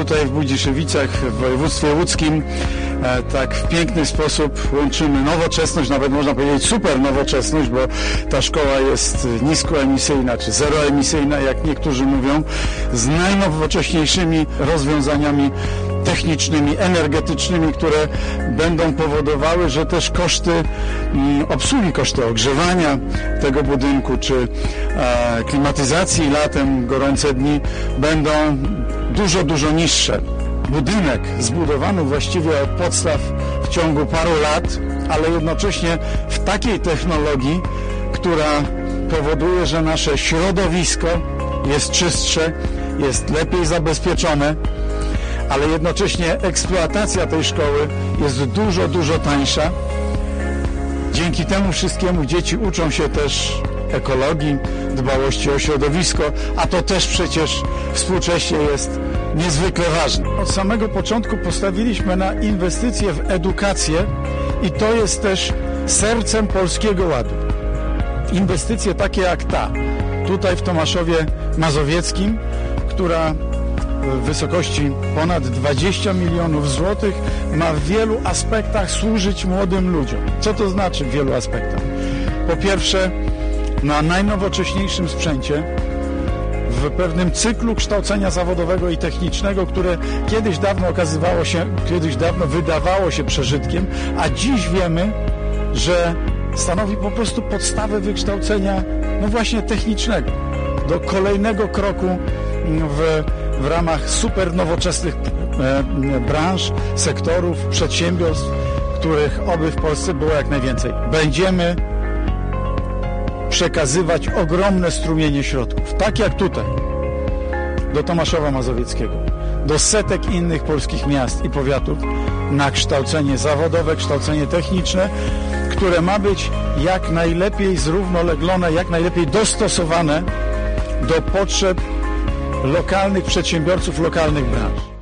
tutaj w Budziszewicach, w województwie łódzkim, tak w piękny sposób łączymy nowoczesność, nawet można powiedzieć super nowoczesność, bo ta szkoła jest niskoemisyjna czy zeroemisyjna, jak niektórzy mówią, z najnowocześniejszymi rozwiązaniami technicznymi, energetycznymi, które będą powodowały, że też koszty obsługi, koszty ogrzewania tego budynku, czy klimatyzacji latem, gorące dni będą dużo niższe. Budynek zbudowany właściwie od podstaw w ciągu paru lat, ale jednocześnie w takiej technologii, która powoduje, że nasze środowisko jest czystsze, jest lepiej zabezpieczone, ale jednocześnie eksploatacja tej szkoły jest dużo tańsza. Dzięki temu wszystkiemu dzieci uczą się też ekologii, dbałości o środowisko, a to też przecież współcześnie jest niezwykle ważne. Od samego początku postawiliśmy na inwestycje w edukację i to jest też sercem Polskiego Ładu. Inwestycje takie jak ta, tutaj w Tomaszowie Mazowieckim, która w wysokości ponad 20 milionów złotych ma w wielu aspektach służyć młodym ludziom. Co to znaczy w wielu aspektach? Po pierwsze, na najnowocześniejszym sprzęcie, w pewnym cyklu kształcenia zawodowego i technicznego, które kiedyś dawno wydawało się przeżytkiem, a dziś wiemy, że stanowi po prostu podstawę wykształcenia, no właśnie technicznego, do kolejnego kroku w ramach super nowoczesnych branż, sektorów, przedsiębiorstw, których oby w Polsce było jak najwięcej. Będziemy przekazywać ogromne strumienie środków, tak jak tutaj, do Tomaszowa Mazowieckiego, do setek innych polskich miast i powiatów, na kształcenie zawodowe, kształcenie techniczne, które ma być jak najlepiej zrównoleglone, jak najlepiej dostosowane do potrzeb lokalnych przedsiębiorców, lokalnych branż.